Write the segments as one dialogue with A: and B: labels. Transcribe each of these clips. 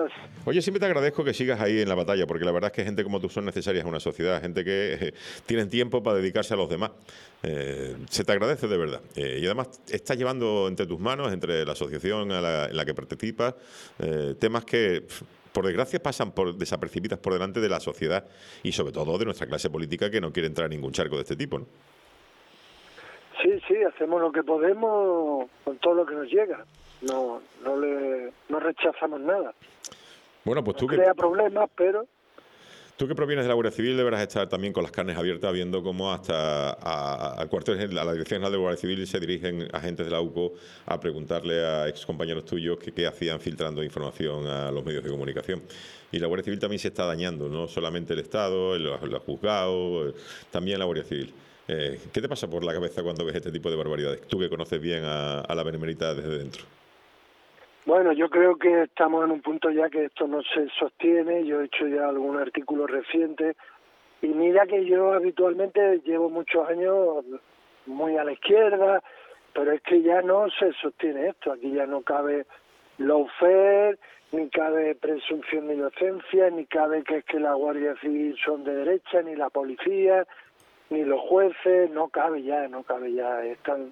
A: Adiós.
B: Oye, siempre te agradezco que sigas ahí en la batalla, porque la verdad es que gente como tú son necesarias en una sociedad, gente que tienen tiempo para dedicarse a los demás. Se te agradece de verdad. Y además estás llevando entre tus manos, entre la asociación en la que participas, temas que, por desgracia, pasan por desapercibidas por delante de la sociedad y sobre todo de nuestra clase política, que no quiere entrar en ningún charco de este tipo, ¿no?
A: Sí, hacemos lo que podemos con todo lo que nos llega. No rechazamos nada.
B: Bueno, pues
A: Nos crea problemas, pero...
B: Tú que provienes de la Guardia Civil deberás estar también con las carnes abiertas viendo cómo hasta al cuartel, a la Dirección General de Guardia Civil se dirigen agentes de la UCO a preguntarle a excompañeros tuyos que qué hacían filtrando información a los medios de comunicación. Y la Guardia Civil también se está dañando, no solamente el Estado, los juzgados, también la Guardia Civil. ¿Qué te pasa por la cabeza cuando ves este tipo de barbaridades? Tú que conoces bien a la Benemérita desde dentro.
A: Bueno, yo creo que estamos en un punto ya que esto no se sostiene. Yo he hecho ya algún artículo reciente y mira que yo habitualmente llevo muchos años muy a la izquierda, pero es que ya no se sostiene esto. Aquí ya no cabe lawfare, ni cabe presunción de inocencia, ni cabe que es que la Guardia Civil son de derecha, ni la policía, ni los jueces. No cabe ya. Es tan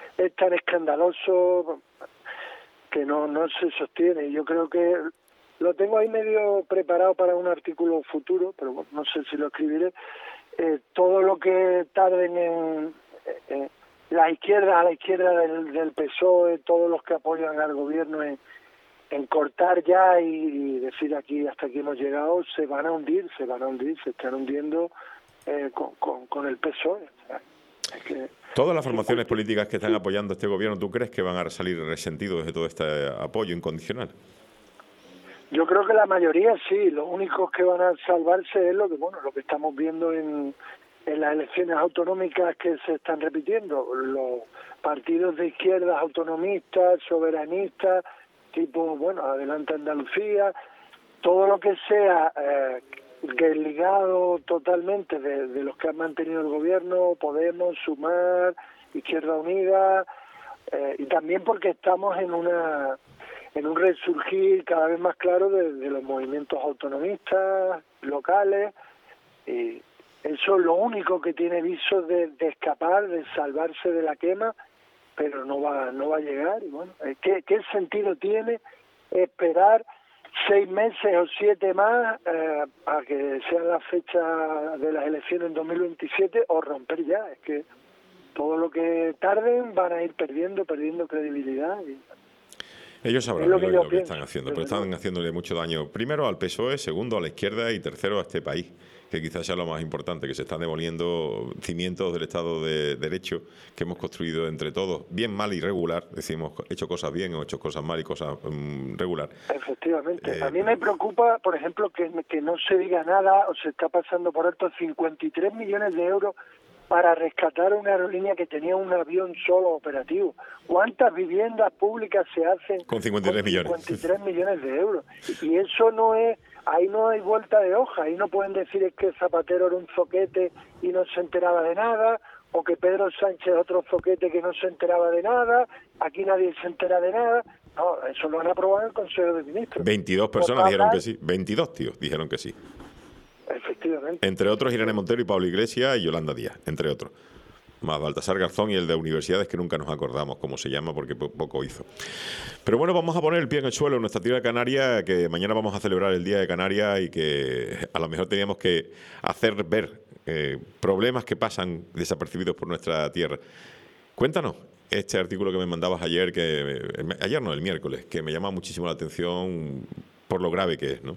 A: escandaloso que no se sostiene. Yo creo que lo tengo ahí medio preparado para un artículo futuro, pero bueno, no sé si lo escribiré. Todo lo que tarden en a la izquierda del PSOE, todos los que apoyan al gobierno en cortar ya y decir aquí hasta aquí hemos llegado, se van a hundir, se están hundiendo con el PSOE. Es que
B: todas las formaciones políticas que están apoyando este gobierno, ¿tú crees que van a salir resentidos de todo este apoyo incondicional?
A: Yo creo que la mayoría sí. Los únicos que van a salvarse es lo que estamos viendo en las elecciones autonómicas que se están repitiendo. Los partidos de izquierdas autonomistas, soberanistas, tipo, Adelante Andalucía, todo lo que sea desligado totalmente de los que han mantenido el gobierno, Podemos, Sumar, Izquierda Unida, y también porque estamos en un resurgir cada vez más claro de los movimientos autonomistas locales, y eso es lo único que tiene visos de escapar, de salvarse de la quema, pero no va a llegar. Y bueno, ¿qué sentido tiene esperar 6 meses o 7 más a que sea la fecha de las elecciones en 2027 o romper ya? Es que todo lo que tarden van a ir perdiendo credibilidad.
B: Ellos sabrán lo que están haciendo, pero están haciéndole mucho daño, primero al PSOE, segundo a la izquierda y tercero a este país, que quizás sea lo más importante, que se están demoliendo cimientos del Estado de Derecho que hemos construido entre todos, bien, mal y regular, decimos, hecho cosas bien o hecho cosas mal y cosas regular.
A: Efectivamente. A mí me preocupa, por ejemplo, que no se diga nada o se está pasando por alto 53 millones de euros para rescatar una aerolínea que tenía un avión solo operativo. ¿Cuántas viviendas públicas se hacen
B: con 53
A: millones de euros? Y eso no es, ahí no hay vuelta de hoja, ahí no pueden decir es que Zapatero era un zoquete y no se enteraba de nada, o que Pedro Sánchez otro zoquete que no se enteraba de nada, aquí nadie se entera de nada. No, eso lo han aprobado en el Consejo de Ministros.
B: 22 personas dijeron que sí, 22 tíos dijeron que sí.
A: Efectivamente.
B: Entre otros Irene Montero y Pablo Iglesias y Yolanda Díaz, entre otros. Más Baltasar Garzón y el de universidades que nunca nos acordamos cómo se llama porque poco hizo. Pero bueno, vamos a poner el pie en el suelo en nuestra tierra canaria, que mañana vamos a celebrar el Día de Canarias y que a lo mejor teníamos que hacer ver problemas que pasan desapercibidos por nuestra tierra. Cuéntanos este artículo que me mandabas ayer, el miércoles, que me llama muchísimo la atención por lo grave que es, ¿no?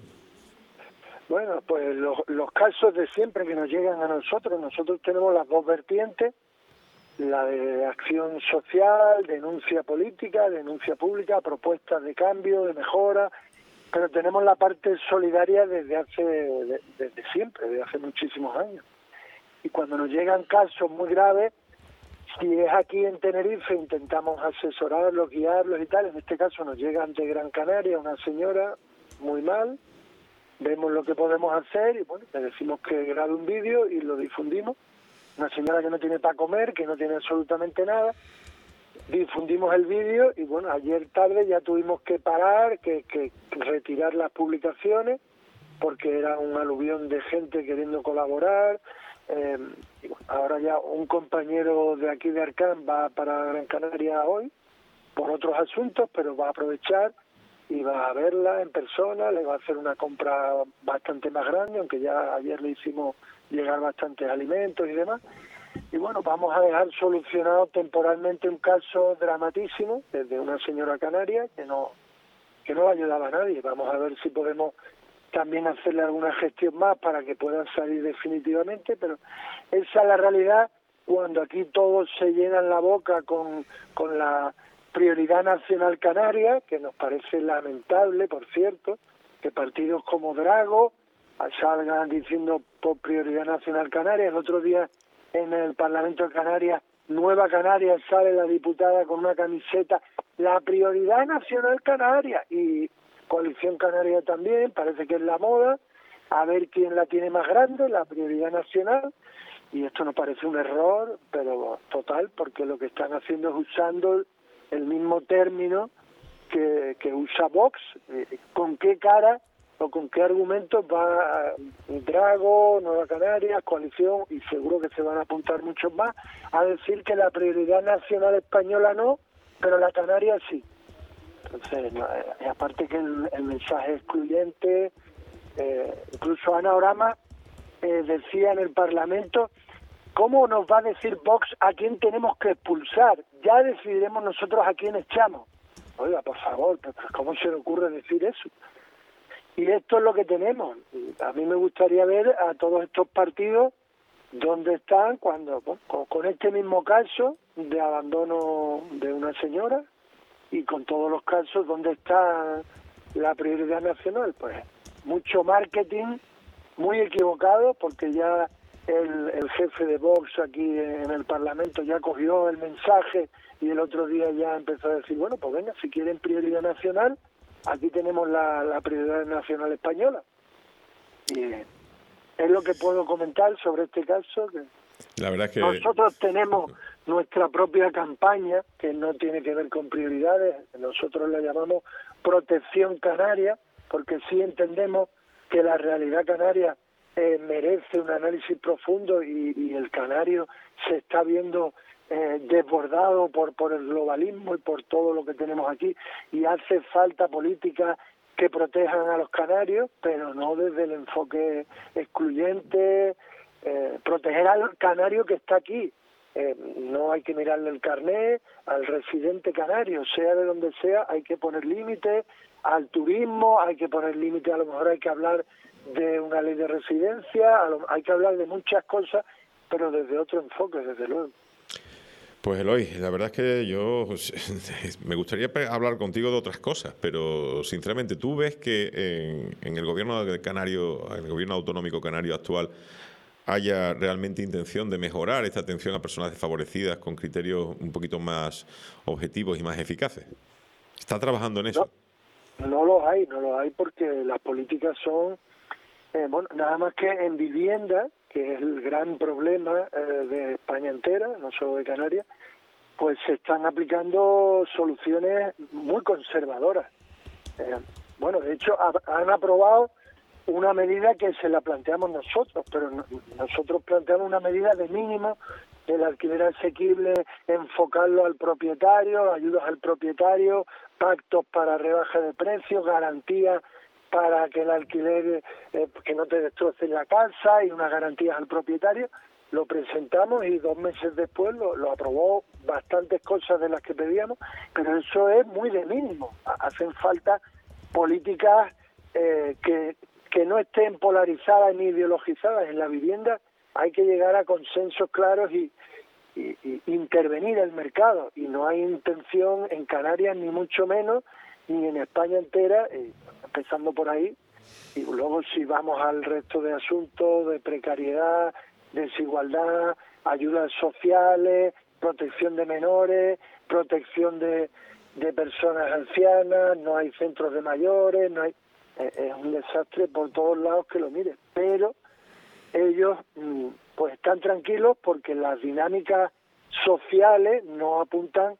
A: Bueno, pues los casos de siempre que nos llegan a nosotros tenemos las dos vertientes, la de acción social, denuncia política, denuncia pública, propuestas de cambio, de mejora, pero tenemos la parte solidaria desde siempre, desde hace muchísimos años. Y cuando nos llegan casos muy graves, si es aquí en Tenerife, intentamos asesorarlos, guiarlos y tal. En este caso nos llegan de Gran Canaria una señora muy mal, vemos lo que podemos hacer y bueno, le decimos que grabe un vídeo y lo difundimos. Una señora que no tiene para comer, que no tiene absolutamente nada, difundimos el vídeo y bueno, ayer tarde ya tuvimos que parar, que retirar las publicaciones porque era un aluvión de gente queriendo colaborar. Y bueno, ahora ya un compañero de aquí de Arcán va para Gran Canaria hoy por otros asuntos, pero va a aprovechar y va a verla en persona, le va a hacer una compra bastante más grande, aunque ya ayer le hicimos llegar bastantes alimentos y demás. Y bueno, vamos a dejar solucionado temporalmente un caso dramatísimo desde una señora canaria que no ayudaba a nadie. Vamos a ver si podemos también hacerle alguna gestión más para que puedan salir definitivamente, pero esa es la realidad cuando aquí todos se llenan la boca con la prioridad nacional canaria, que nos parece lamentable, por cierto, que partidos como Drago salgan diciendo por prioridad nacional canaria. El otro día en el Parlamento de Canarias, Nueva Canarias, sale la diputada con una camiseta, la prioridad nacional canaria, y Coalición Canaria también, parece que es la moda, a ver quién la tiene más grande, la prioridad nacional, y esto nos parece un error, pero total, porque lo que están haciendo es usando el mismo término que usa Vox. ¿Con qué cara o con qué argumentos va Drago, Nueva Canarias, Coalición, y seguro que se van a apuntar muchos más, a decir que la prioridad nacional española no, pero la canaria sí? Entonces, no, aparte que el mensaje excluyente, incluso Ana Orama decía en el Parlamento, ¿cómo nos va a decir Vox a quién tenemos que expulsar? Ya decidiremos nosotros a quién echamos. Oiga, por favor, pero ¿cómo se le ocurre decir eso? Y esto es lo que tenemos. A mí me gustaría ver a todos estos partidos dónde están cuando, bueno, con este mismo caso de abandono de una señora y con todos los casos dónde está la prioridad nacional. Pues mucho marketing, muy equivocado, porque ya el jefe de Vox aquí en el Parlamento ya cogió el mensaje y el otro día ya empezó a decir, bueno, pues venga, si quieren prioridad nacional, aquí tenemos la prioridad nacional española. Y es lo que puedo comentar sobre este caso. Que
B: la verdad es que
A: nosotros tenemos nuestra propia campaña, que no tiene que ver con prioridades, nosotros la llamamos Protección Canaria, porque sí entendemos que la realidad canaria merece un análisis profundo y el canario se está viendo desbordado por el globalismo y por todo lo que tenemos aquí, y hace falta políticas que protejan a los canarios, pero no desde el enfoque excluyente, proteger al canario que está aquí. No hay que mirarle el carné al residente canario, sea de donde sea, hay que poner límites al turismo, hay que poner límites, a lo mejor hay que hablar de una ley de residencia, hay que hablar de muchas cosas, pero desde otro enfoque, desde luego.
B: Pues Eloy, la verdad es que yo me gustaría hablar contigo de otras cosas, pero sinceramente, ¿tú ves que en el gobierno canario, en el gobierno autonómico canario actual, haya realmente intención de mejorar esta atención a personas desfavorecidas con criterios un poquito más objetivos y más eficaces? ¿Está trabajando en eso?
A: No lo hay porque las políticas son, bueno, nada más que en vivienda, que es el gran problema de España entera, no solo de Canarias, pues se están aplicando soluciones muy conservadoras. Bueno, de hecho han aprobado una medida que se la planteamos nosotros, pero nosotros planteamos una medida de mínimo del alquiler asequible, enfocarlo al propietario, ayudas al propietario, pactos para rebaja de precios, garantías para que el alquiler, que no te destrocen la casa, y unas garantías al propietario. Lo presentamos y 2 meses después lo aprobó, bastantes cosas de las que pedíamos, pero eso es muy de mínimo. Hacen falta políticas que no estén polarizadas ni ideologizadas en la vivienda. Hay que llegar a consensos claros y intervenir el mercado, y no hay intención en Canarias, ni mucho menos, ni en España entera, empezando por ahí, y luego si vamos al resto de asuntos de precariedad, desigualdad, ayudas sociales, protección de menores, protección de personas ancianas, no hay centros de mayores, no hay, es un desastre por todos lados que lo miren, pero ellos pues están tranquilos porque las dinámicas sociales no apuntan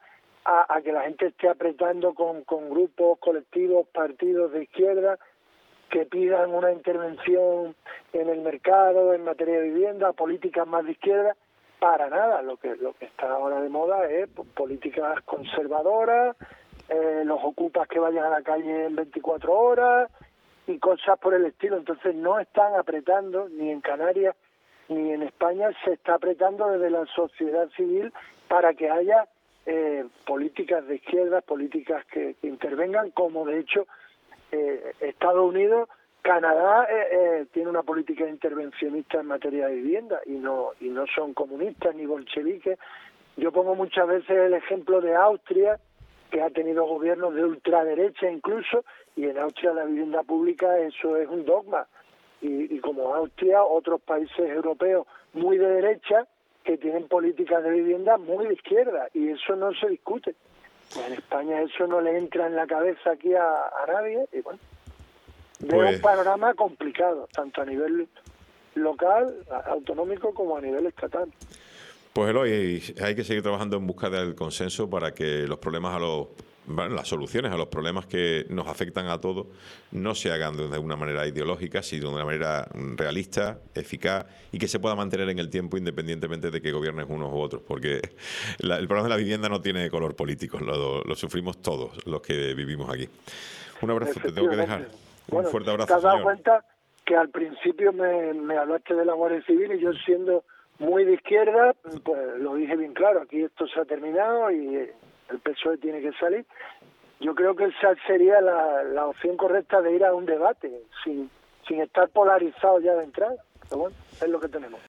A: a que la gente esté apretando con grupos, colectivos, partidos de izquierda que pidan una intervención en el mercado, en materia de vivienda, políticas más de izquierda. Para nada, lo que está ahora de moda es políticas conservadoras, los ocupas que vayan a la calle en 24 horas y cosas por el estilo. Entonces no están apretando, ni en Canarias ni en España se está apretando desde la sociedad civil para que haya políticas de izquierda, políticas que intervengan, como de hecho Estados Unidos, Canadá tiene una política intervencionista en materia de vivienda y no son comunistas ni bolcheviques. Yo pongo muchas veces el ejemplo de Austria, que ha tenido gobiernos de ultraderecha incluso, y en Austria la vivienda pública eso es un dogma. Y como Austria, otros países europeos muy de derecha que tienen políticas de vivienda muy de izquierda, y eso no se discute. En España eso no le entra en la cabeza aquí a nadie, y bueno, veo un panorama complicado, tanto a nivel local, autonómico, como a nivel estatal.
B: Pues Eloy, hay que seguir trabajando en busca del consenso para que los problemas las soluciones a los problemas que nos afectan a todos no se hagan de una manera ideológica, sino de una manera realista, eficaz y que se pueda mantener en el tiempo independientemente de que gobiernen unos u otros, porque el problema de la vivienda no tiene color político, lo sufrimos todos los que vivimos aquí. Un abrazo, te tengo que dejar. Un fuerte abrazo,
A: ¿te has dado
B: señor?
A: cuenta que al principio me hablaste de la Guardia Civil y yo, siendo muy de izquierda, pues lo dije bien claro, aquí esto se ha terminado y el PSOE tiene que salir? Yo creo que esa sería la opción correcta de ir a un debate, sin estar polarizado ya de entrada. Pero bueno, es lo que tenemos.